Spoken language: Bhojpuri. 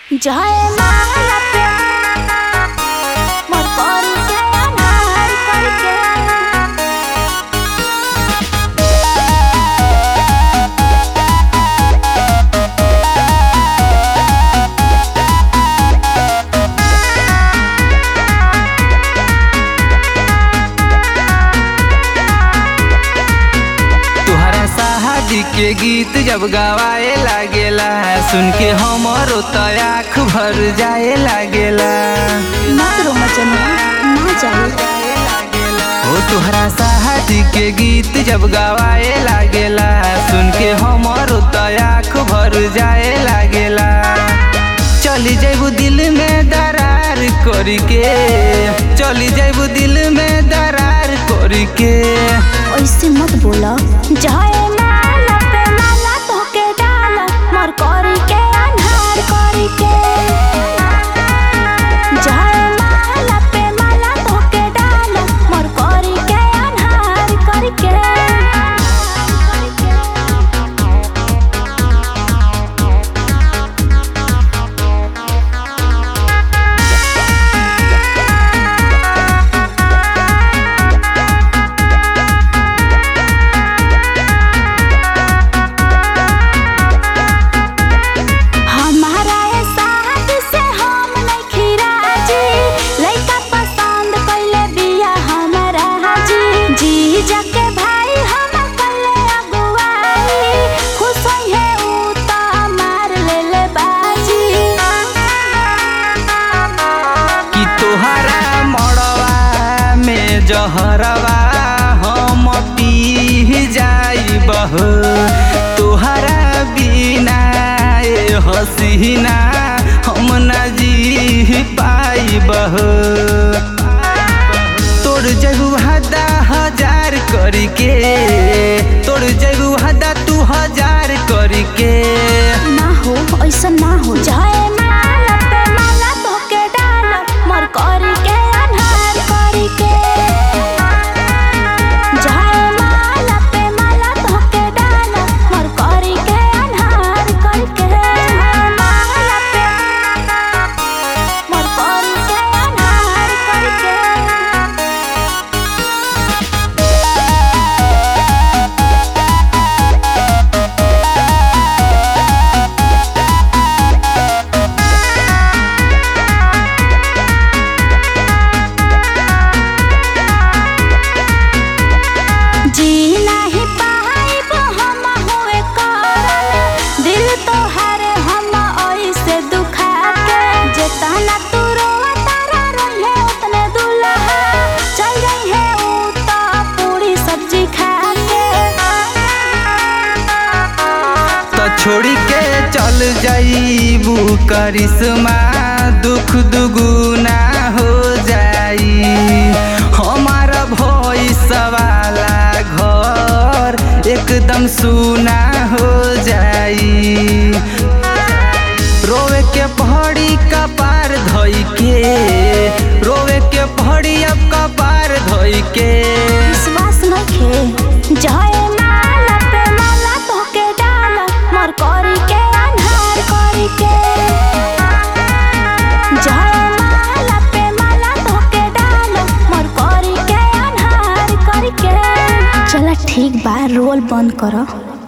जय माला पे मोर परी के अनार करके तुहरा शादी के गीत जब गवाए लागेला सुन के हमरो त आँख भर जाए लागेला। मत रो मचनुआ ना जाए ओ तुहरा शादी के गीत जब गवाए लागेला सुन के हमरो त आँख भर जाए लागेला। चली जैबू दिल में दरार करके, चली जैबू दिल में दरार करके। ऐसे मत बोला। जय माला पे माला तोके डाला मोर करी के अनार करके। जय माला पे माला तोके डाला मोर करी के अनार करके। तोहरा मड़वा में जहरवा हम पी जाइबह, तोहरा बिना ए हसीना हम ना जी पाइबह। तोड़ जगू हदा हजार करके, तोड़ जगू हदा तू हजार करके। ना हो ऐसा ना हो। जय माला पे माला तोके डाला मोर करी के अनार करके। जय माला पे माला तोके डाला मोर करी के अनार करके। माला पे मोर करी के अनार करके। जी नाही पाइब हम होए करल दिल तोहर हम ऐसे दुखा के। जेतना तू रोआ तारा रहे उतने दुल्हा चल रही है ऊ तो पूरी सब्जी खा के। तो छोड़ी के चल जाइबू करिश्मा दुख दुगुना हो जाई। हमारा भैंसा वाला घर एकदम सुना हो जाई। रोवे के पहाड़ी कपार धोई के, रोवे के पहाड़ी अब कपार धोई के। विश्वास नइखे। जय माला पे माला तोके डाला मोर करी के अनार करके। जय माला पे माला तोके डाला मोर करी के अनार करके। चला ठीक बा, रोल बंद करो।